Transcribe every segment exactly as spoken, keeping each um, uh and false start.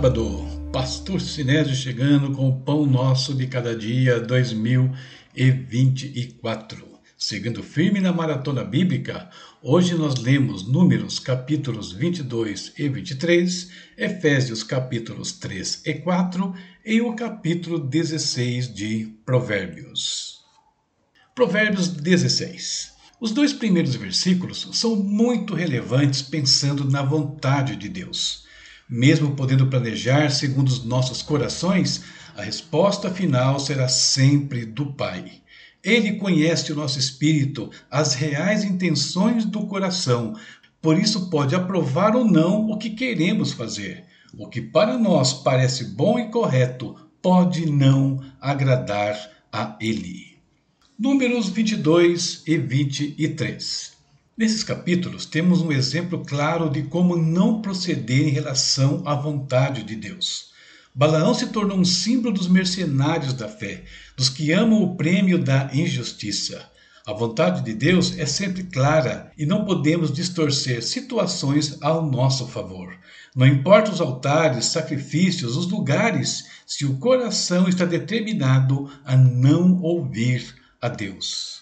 sábado, Pastor Sinésio chegando com o Pão Nosso de Cada Dia dois mil e vinte e quatro. Seguindo firme na maratona bíblica, hoje nós lemos Números capítulos vinte e dois e vinte e três, Efésios capítulos três e quatro e o capítulo dezesseis de Provérbios. Provérbios dezesseis. Os dois primeiros versículos são muito relevantes pensando na vontade de Deus. Mesmo podendo planejar segundo os nossos corações, a resposta final será sempre do Pai. Ele conhece o nosso espírito, as reais intenções do coração, por isso pode aprovar ou não o que queremos fazer. O que para nós parece bom e correto pode não agradar a Ele. Números vinte e dois e vinte e três. Nesses capítulos temos um exemplo claro de como não proceder em relação à vontade de Deus. Balaão se tornou um símbolo dos mercenários da fé, dos que amam o prêmio da injustiça. A vontade de Deus é sempre clara e não podemos distorcer situações ao nosso favor. Não importa os altares, sacrifícios, os lugares, se o coração está determinado a não ouvir a Deus.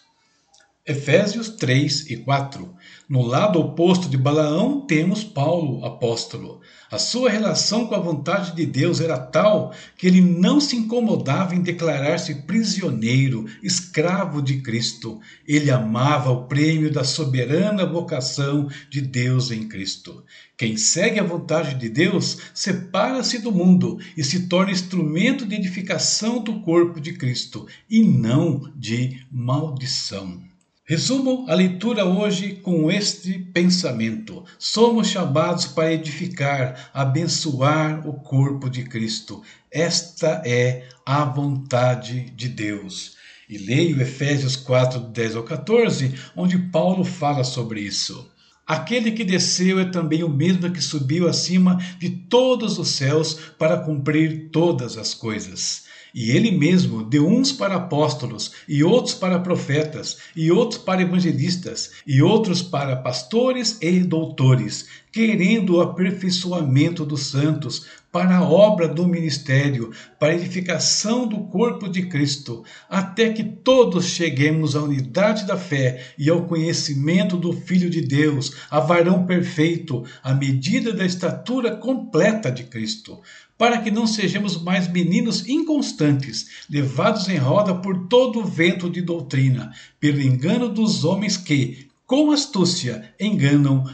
Efésios três e quatro. No lado oposto de Balaão temos Paulo, apóstolo. A sua relação com a vontade de Deus era tal que ele não se incomodava em declarar-se prisioneiro, escravo de Cristo. Ele amava o prêmio da soberana vocação de Deus em Cristo. Quem segue a vontade de Deus separa-se do mundo e se torna instrumento de edificação do corpo de Cristo e não de maldição. Resumo a leitura hoje com este pensamento. Somos chamados para edificar, abençoar o corpo de Cristo. Esta é a vontade de Deus. E leio Efésios quatro, dez ao quatorze, onde Paulo fala sobre isso. Aquele que desceu é também o mesmo que subiu acima de todos os céus para cumprir todas as coisas. E ele mesmo deu uns para apóstolos, e outros para profetas, e outros para evangelistas, e outros para pastores e doutores, querendo o aperfeiçoamento dos santos, para a obra do ministério, para a edificação do corpo de Cristo, até que todos cheguemos à unidade da fé e ao conhecimento do Filho de Deus, a varão perfeito, à medida da estatura completa de Cristo, para que não sejamos mais meninos inconstantes, levados em roda por todo o vento de doutrina, pelo engano dos homens que, com astúcia, enganam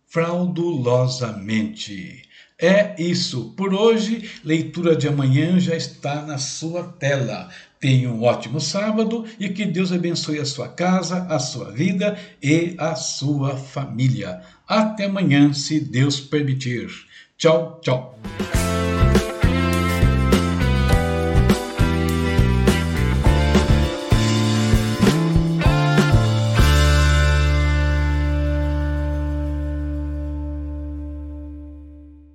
fraudulosamente. É isso. Por hoje, leitura de amanhã já está na sua tela. Tenha um ótimo sábado e que Deus abençoe a sua casa, a sua vida e a sua família. Até amanhã, se Deus permitir. Tchau, tchau.